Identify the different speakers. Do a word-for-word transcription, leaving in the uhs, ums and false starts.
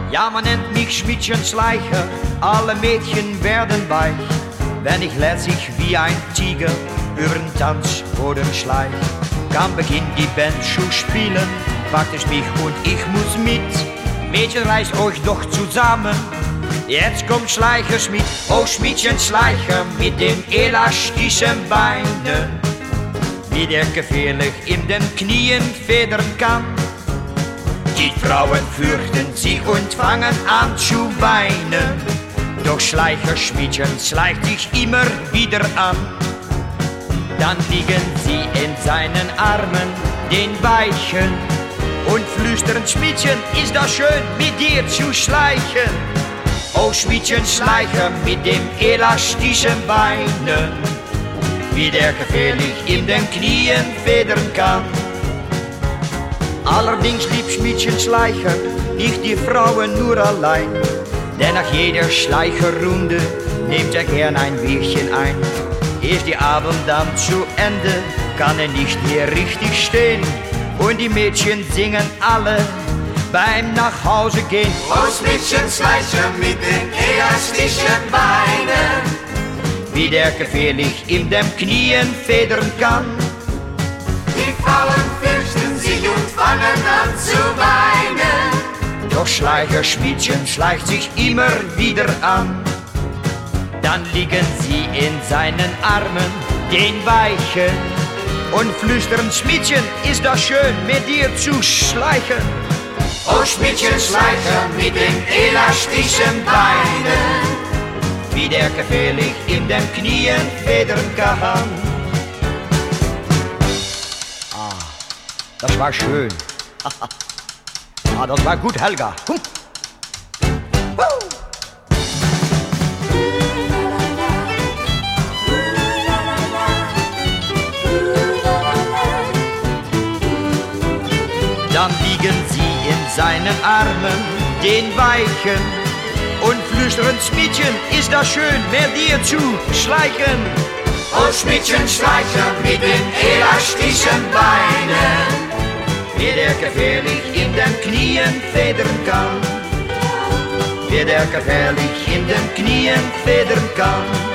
Speaker 1: Ja, man nennt mich Schmiedchen-Schleicher, alle Mädchen werden weich, wenn ich lässig wie ein Tiger übern Tanzboden schleich. Kann beginnt die Band zu spielen, packt es mich und ich muss mit. Mädchen, reißt euch doch zusammen, jetzt kommt Schleicher Schmied. Oh, Schmiedchen-Schleicher mit den elastischen Beinen, wie der gefährlich in den Knien federn kann. Die Frauen fürchten sich und fangen an zu weinen, doch Schleicher Schmiedchen schleicht sich immer wieder an. Dann liegen sie in seinen Armen, den Weichen, und flüstern: Schmiedchen, ist das schön, mit dir zu schleichen. Oh, Schmiedchen, Schleicher mit dem elastischen Beinen, wie der gefährlich in den Knien federn kann. Allerdings liebt Schmiedchen Schleicher nicht die Frauen nur allein, denn nach jeder Schleicherrunde nimmt er gern ein Bierchen ein. Ist der Abend dann zu Ende, kann er nicht mehr richtig stehen, und die Mädchen singen alle beim Nachhause gehen.
Speaker 2: Oh, Schmiedchen Schleicher mit den elastischen Beinen,
Speaker 1: wie der gefährlich in den Knien federn kann.
Speaker 2: Die Frauen fürchten sich und fangen an zu weinen,
Speaker 1: doch Schleicher Schmiedchen schleicht sich immer wieder an. Dann liegen sie in seinen Armen, den Weichen, und flüstern: Schmiedchen, ist das schön, mit dir zu schleichen.
Speaker 2: Oh, Schmiedchen Schleicher mit den elastischen Beinen,
Speaker 1: wie der gefährlich in den Knien federn kann. Ah, das war schön. Ah, das war gut, Helga. Hm. Dann liegen sie in seinen Armen, den Weichen, und flüstern: Schmiedchen, ist das schön, mit dir zu schleichen.
Speaker 2: Oh, Schmiedchen Schleicher mit den elastischen Beinen,
Speaker 1: wie der gefährlich in den Knien federn kann, wie der gefährlich in den Knien federn kann.